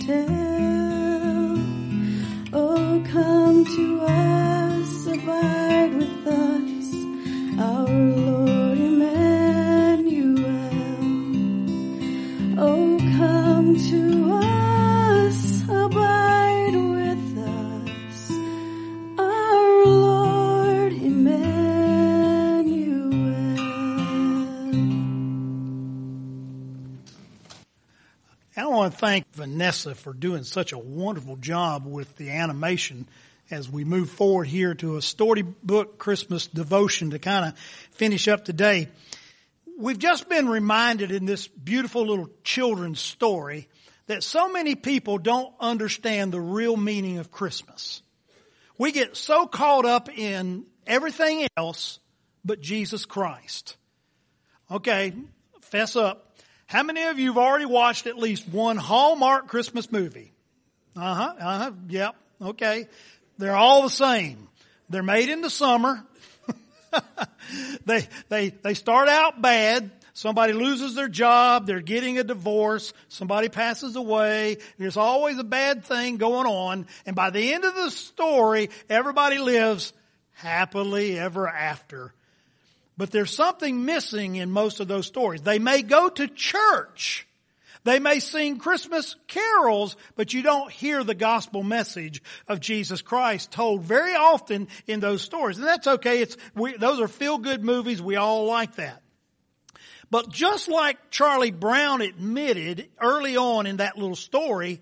tell. Oh, come to us, abide with us, our Lord Emmanuel. Oh, come to us, abide with us, our Lord Emmanuel. I want to thank Vanessa for doing such a wonderful job with the animation as we move forward here to a storybook Christmas devotion to kind of finish up today. We've just been reminded in this beautiful little children's story that so many people don't understand the real meaning of Christmas. We get so caught up in everything else but Jesus Christ. Okay, fess up. How many of you have already watched at least one Hallmark Christmas movie? Yep, okay. They're all the same. They're made in the summer. They start out bad. Somebody loses their job. They're getting a divorce. Somebody passes away. There's always a bad thing going on. And by the end of the story, everybody lives happily ever after. But there's something missing in most of those stories. They may go to church. They may sing Christmas carols, but you don't hear the gospel message of Jesus Christ told very often in those stories. And that's okay. Those are feel-good movies. We all like that. But just like Charlie Brown admitted early on in that little story,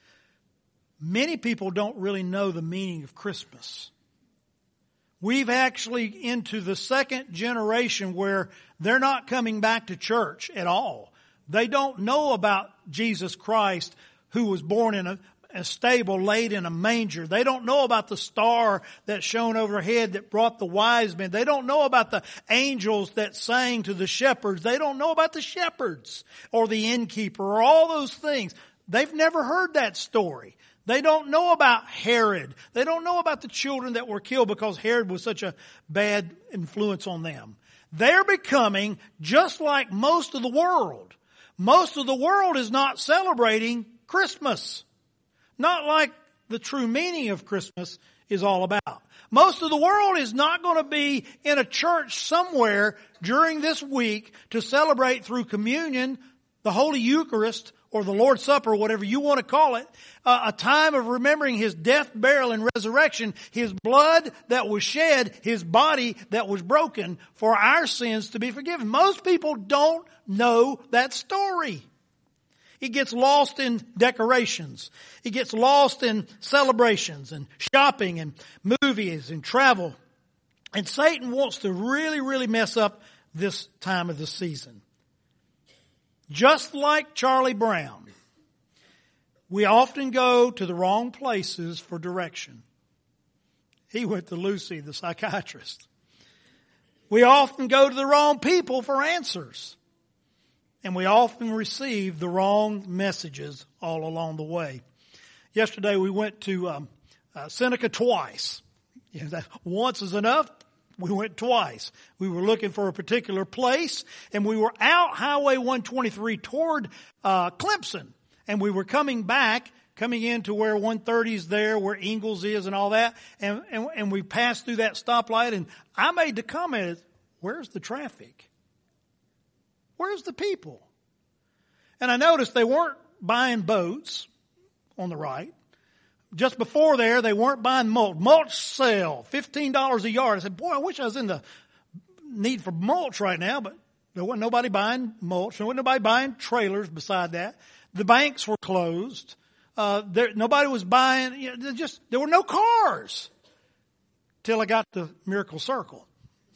many people don't really know the meaning of Christmas. We've actually into the second generation where they're not coming back to church at all. They don't know about Jesus Christ who was born in a stable, laid in a manger. They don't know about the star that shone overhead that brought the wise men. They don't know about the angels that sang to the shepherds. They don't know about the shepherds or the innkeeper or all those things. They've never heard that story. They don't know about Herod. They don't know about the children that were killed because Herod was such a bad influence on them. They're becoming just like most of the world. Most of the world is not celebrating Christmas. Not like the true meaning of Christmas is all about. Most of the world is not going to be in a church somewhere during this week to celebrate through communion, the Holy Eucharist, or the Lord's Supper, whatever you want to call it, a time of remembering His death, burial, and resurrection, His blood that was shed, His body that was broken for our sins to be forgiven. Most people don't know that story. It gets lost in decorations. It gets lost in celebrations and shopping and movies and travel. And Satan wants to really, really mess up this time of the season. Just like Charlie Brown, we often go to the wrong places for direction. He went to Lucy, the psychiatrist. We often go to the wrong people for answers. And we often receive the wrong messages all along the way. Yesterday we went to Seneca twice. Once is enough. We went twice. We were looking for a particular place, and we were out Highway 123 toward Clemson. And we were coming into where 130 is there, where Ingalls is and all that. And we passed through that stoplight, and I made the comment, where's the traffic? Where's the people? And I noticed they weren't buying boats on the right. Just before there, they weren't buying mulch. Mulch sale, $15 a yard. I said, boy, I wish I was in the need for mulch right now, but there wasn't nobody buying mulch. There wasn't nobody buying trailers beside that. The banks were closed. Nobody was buying, there were no cars till I got to Miracle Circle.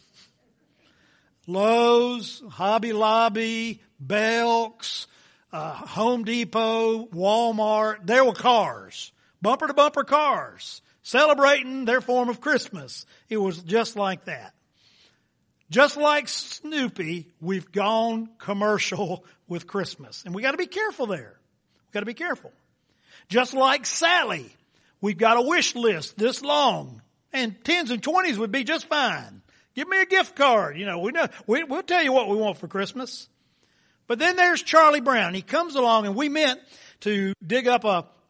Lowe's, Hobby Lobby, Belk's, Home Depot, Walmart, there were cars. Bumper to bumper cars, celebrating their form of Christmas. It was just like that. Just like Snoopy, we've gone commercial with Christmas. And we got to be careful there. We got to be careful. Just like Sally, we've got a wish list this long. And 10s and 20s would be just fine. Give me a gift card. We'll tell you what we want for Christmas. But then there's Charlie Brown. He comes along, and we meant to dig up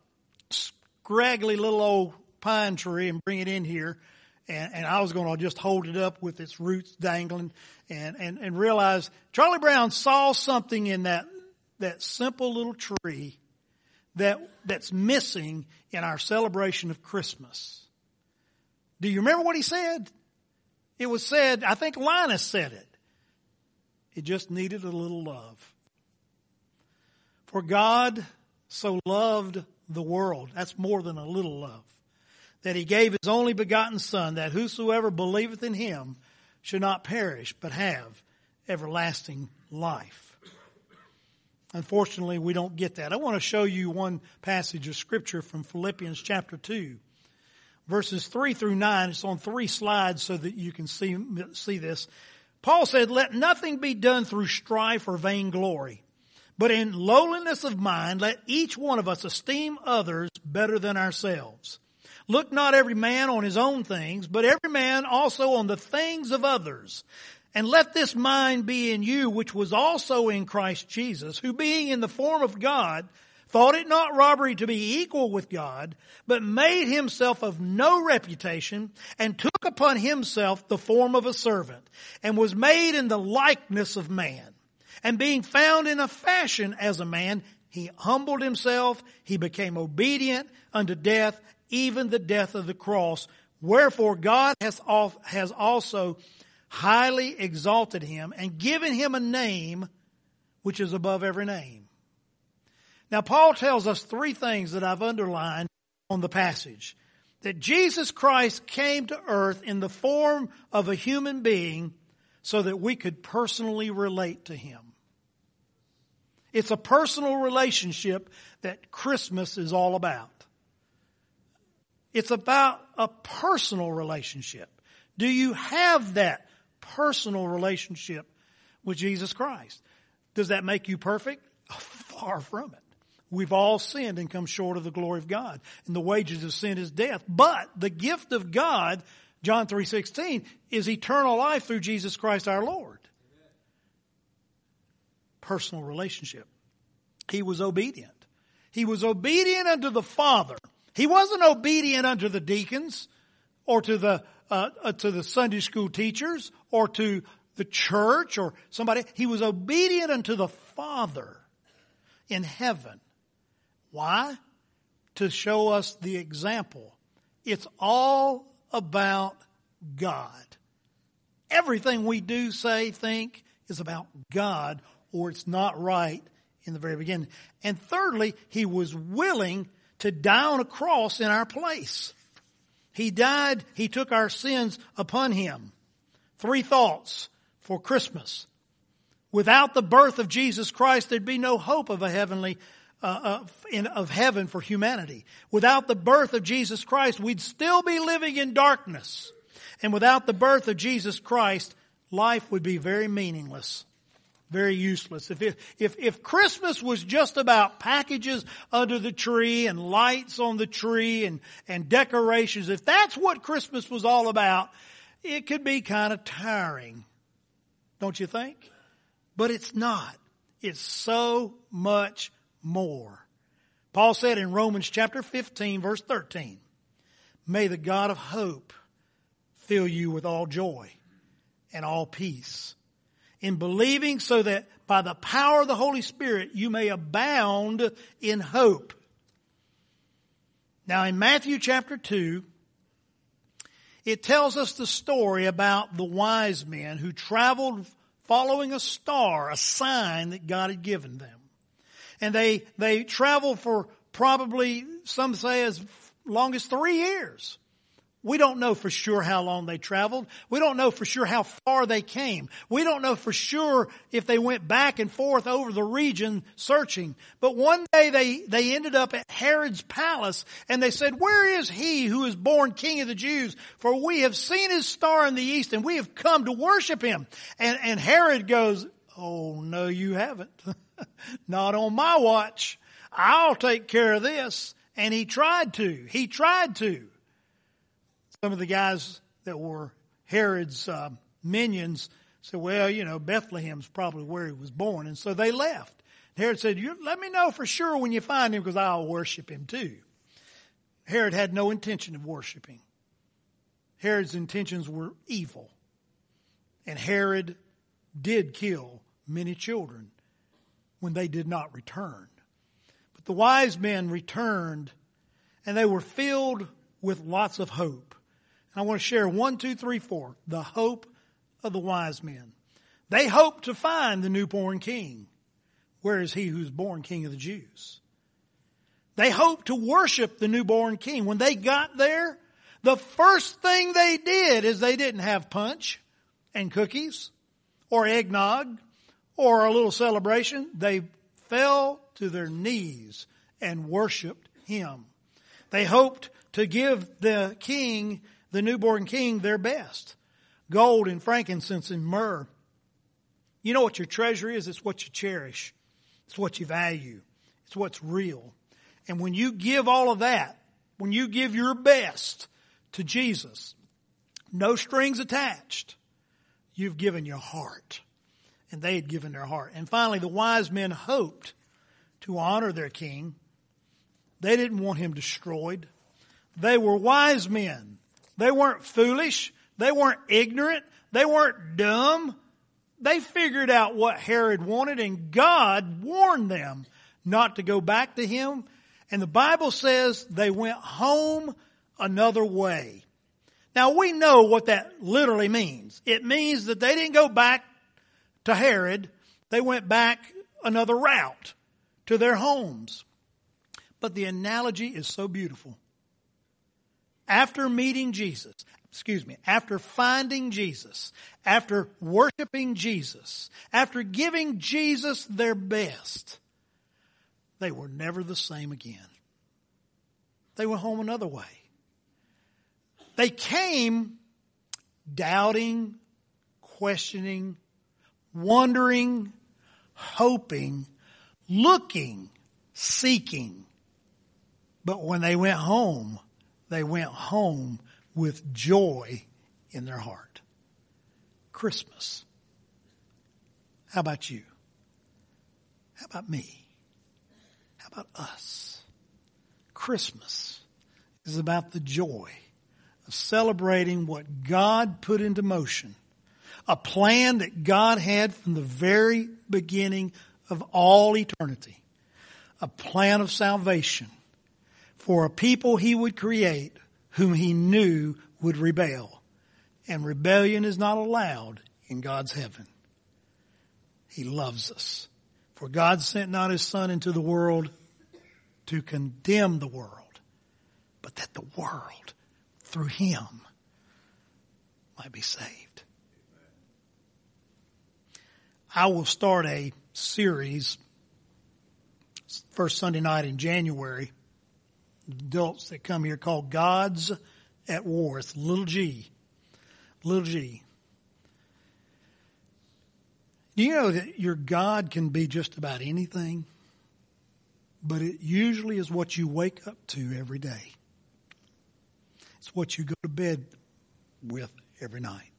scraggly little old pine tree and bring it in here. And I was going to just hold it up with its roots dangling and realize Charlie Brown saw something in that simple little tree that's missing in our celebration of Christmas. Do you remember what he said? It was said, I think Linus said it. It just needed a little love. For God so loved the world. That's more than a little love. That he gave his only begotten Son, that whosoever believeth in him should not perish, but have everlasting life. Unfortunately, we don't get that. I want to show you one passage of Scripture from Philippians chapter 2, verses 3 through 9. It's on 3 slides so that you can see this. Paul said, "Let nothing be done through strife or vainglory, but in lowliness of mind, let each one of us esteem others better than ourselves. Look not every man on his own things, but every man also on the things of others. And let this mind be in you, which was also in Christ Jesus, who being in the form of God, thought it not robbery to be equal with God, but made himself of no reputation, and took upon himself the form of a servant, and was made in the likeness of man. And being found in a fashion as a man, he humbled himself, he became obedient unto death, even the death of the cross. Wherefore God has also highly exalted him and given him a name which is above every name." Now Paul tells us 3 things that I've underlined on the passage. That Jesus Christ came to earth in the form of a human being so that we could personally relate to him. It's a personal relationship that Christmas is all about. It's about a personal relationship. Do you have that personal relationship with Jesus Christ? Does that make you perfect? Far from it. We've all sinned and come short of the glory of God. And the wages of sin is death. But the gift of God, John 3:16, is eternal life through Jesus Christ our Lord. Personal relationship. He was obedient. He was obedient unto the Father. He wasn't obedient unto the deacons or to the Sunday school teachers or to the church or somebody. He was obedient unto the Father in heaven. Why? To show us the example. It's all about God. Everything we do, say, think is about God, or it's not right in the very beginning. And thirdly, he was willing to die on a cross in our place. He died, he took our sins upon him. 3 thoughts for Christmas. Without the birth of Jesus Christ, there'd be no hope of a heavenly, of heaven for humanity. Without the birth of Jesus Christ, we'd still be living in darkness. And without the birth of Jesus Christ, life would be very meaningless. Very useless. If Christmas was just about packages under the tree and lights on the tree and decorations, if that's what Christmas was all about, it could be kind of tiring. Don't you think? But it's not. It's so much more. Paul said in Romans chapter 15 verse 13, "May the God of hope fill you with all joy and all peace in believing, so that by the power of the Holy Spirit you may abound in hope." Now in Matthew chapter 2, it tells us the story about the wise men who traveled following a star, a sign that God had given them. And they traveled for probably, some say, as long as 3 years. We don't know for sure how long they traveled. We don't know for sure how far they came. We don't know for sure if they went back and forth over the region searching. But one day they ended up at Herod's palace, and they said, "Where is he who is born King of the Jews? For we have seen his star in the east, and we have come to worship him." And Herod goes, "Oh, no, you haven't. Not on my watch. I'll take care of this." And he tried to. Some of the guys that were Herod's minions said, "Well, Bethlehem's probably where he was born." And so they left. Herod said, "Let me know for sure when you find him, because I'll worship him too." Herod had no intention of worshiping. Herod's intentions were evil. And Herod did kill many children when they did not return. But the wise men returned, and they were filled with lots of hope. And I want to share 1, 2, 3, 4, the hope of the wise men. They hoped to find the newborn king. Where is he who's born King of the Jews? They hoped to worship the newborn king. When they got there, the first thing they did is they didn't have punch and cookies or eggnog or a little celebration. They fell to their knees and worshiped him. They hoped to give the king, the newborn king, their best. Gold and frankincense and myrrh. You know what your treasure is? It's what you cherish. It's what you value. It's what's real. And when you give all of that, when you give your best to Jesus, no strings attached, you've given your heart. And they had given their heart. And finally, the wise men hoped to honor their king. They didn't want him destroyed. They were wise men. They weren't foolish. They weren't ignorant. They weren't dumb. They figured out what Herod wanted, and God warned them not to go back to him. And the Bible says they went home another way. Now we know what that literally means. It means that they didn't go back to Herod. They went back another route to their homes. But the analogy is so beautiful. After finding Jesus, after worshiping Jesus, after giving Jesus their best, they were never the same again. They went home another way. They came doubting, questioning, wondering, hoping, looking, seeking. But when they went home with joy in their heart. Christmas. How about you? How about me? How about us? Christmas is about the joy of celebrating what God put into motion. A plan that God had from the very beginning of all eternity. A plan of salvation for a people he would create whom he knew would rebel. And rebellion is not allowed in God's heaven. He loves us. For God sent not his Son into the world to condemn the world, but that the world, through him, might be saved. I will start a series, first Sunday night in January, adults that come here, called God's at War. It's little g. Little g. Do you know that your God can be just about anything? But it usually is what you wake up to every day. It's what you go to bed with every night.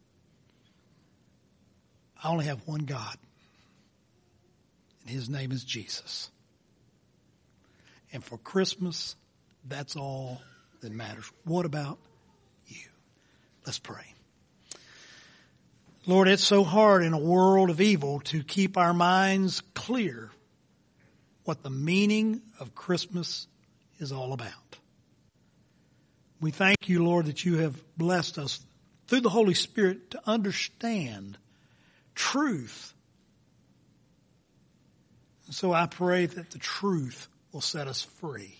I only have one God, and his name is Jesus. And for Christmas, that's all that matters. What about you? Let's pray. Lord, it's so hard in a world of evil to keep our minds clear what the meaning of Christmas is all about. We thank you, Lord, that you have blessed us through the Holy Spirit to understand truth. And so I pray that the truth will set us free.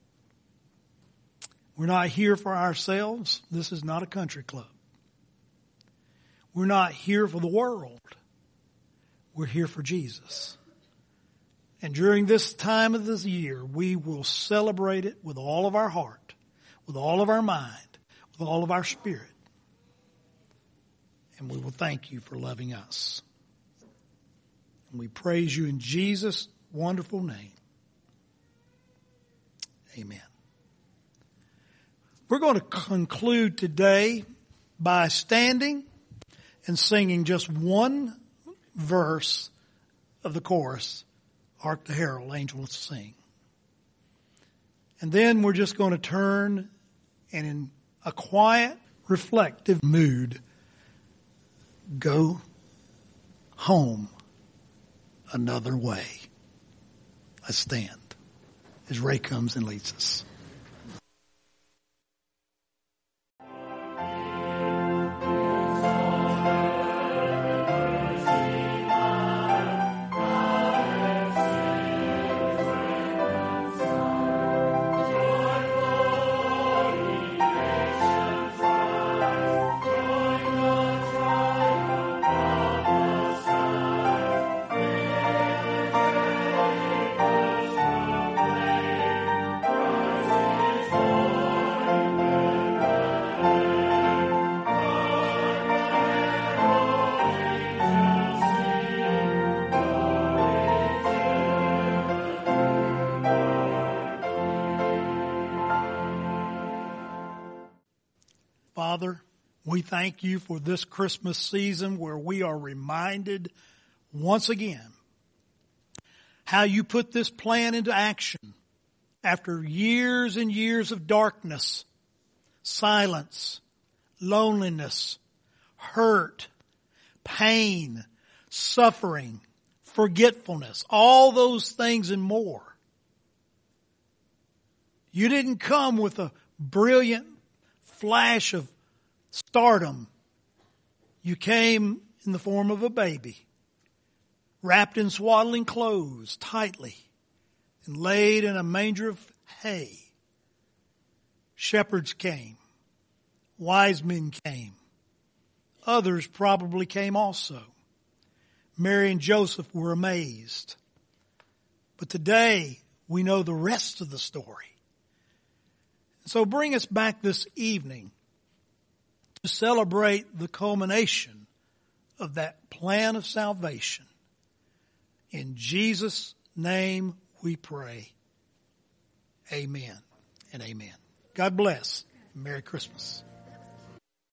We're not here for ourselves. This is not a country club. We're not here for the world. We're here for Jesus. And during this time of this year, we will celebrate it with all of our heart, with all of our mind, with all of our spirit. And we will thank you for loving us. And we praise you in Jesus' wonderful name. Amen. We're going to conclude today by standing and singing just one verse of the chorus, Hark the Herald Angels Sing. And then we're just going to turn and in a quiet, reflective mood, go home another way. Let's stand as Ray comes and leads us. Father, we thank you for this Christmas season where we are reminded once again how you put this plan into action after years and years of darkness, silence, loneliness, hurt, pain, suffering, forgetfulness, all those things and more. You didn't come with a brilliant flash of stardom. You came in the form of a baby, wrapped in swaddling clothes tightly, and laid in a manger of hay. Shepherds came. Wise men came. Others probably came also. Mary and Joseph were amazed. But today, we know the rest of the story. So bring us back this evening to celebrate the culmination of that plan of salvation. In Jesus' name we pray. Amen and amen. God bless. Merry Christmas.